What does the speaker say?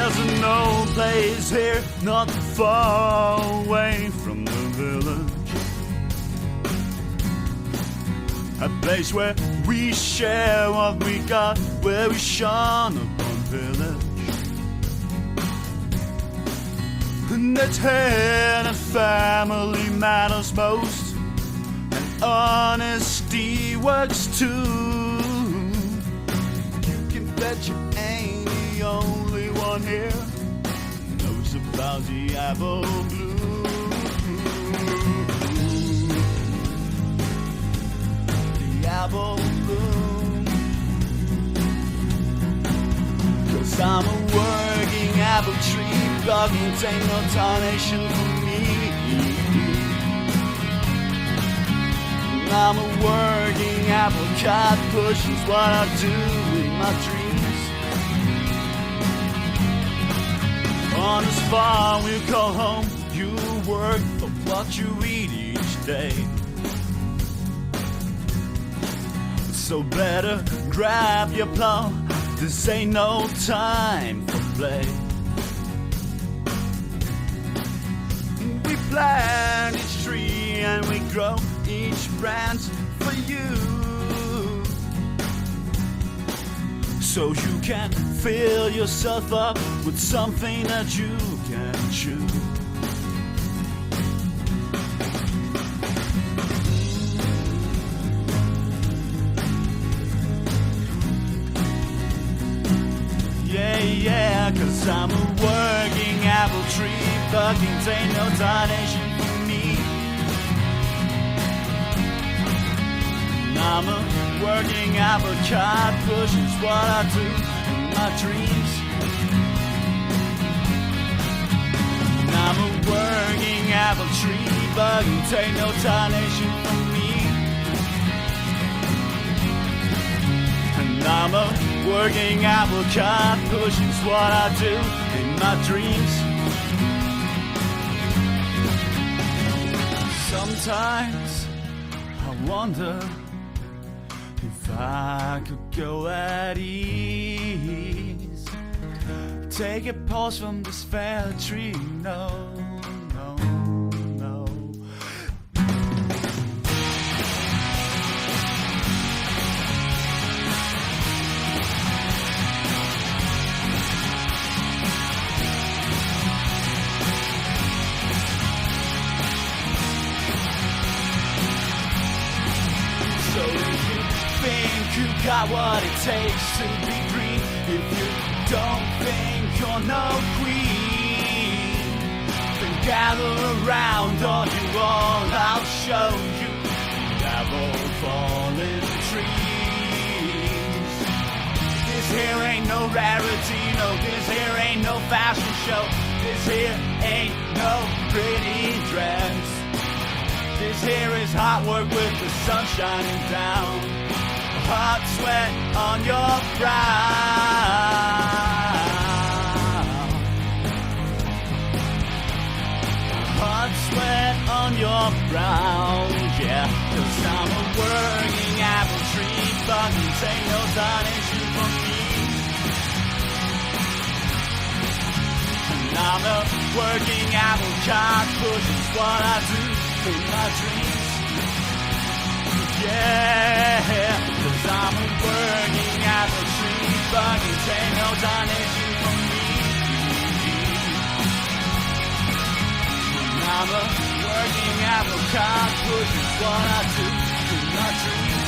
There's an old place here not far away from the village, a place where we share what we got, where we shun upon village. And that's here that family matters most, and honesty works too. You can bet you ain't the only one here who knows about the apple blue. The apple bloom. 'Cause I'm a working apple tree, plugging ain't no tarnation for me. I'm a working apple cart, pushing's what I do in my dreams. On this farm we call home, you work for what you eat each day. So better grab your plow, this ain't no time for play. We plant each tree and we grow each branch for you, so you can fill yourself up with something that you can chew. Yeah, 'cause I'm a working apple tree, plugging ain't no tarnation for me. I'm a working apple cart, pushing's what I do in my dreams. I'm a working apple tree, plugging ain't no tarnation for me. And I'm a working apple cart, pushing's what I do in my dreams. Sometimes I wonder if I could go at ease, take a pause from this fair tree. No, no, no. So if you think you got what it takes to be green, if you don't think you're no queen, then gather around or you all, I'll show you the apple fallen trees. This here ain't no rarity, no, this here ain't no fashion show, this here ain't no pretty dress. This here is hard work with the sun shining down, hot sweat on your brow, hot sweat on your brow, yeah. 'Cause I'm a working apple tree, fucking ain't no donation for me. And I'm a working apple cart, pushing's what I do in my dreams. Yeah, 'cause I'm a working apple tree, fucking ain't no donation for me. And I'm a working apple cart, pushing's what I do in my dreams.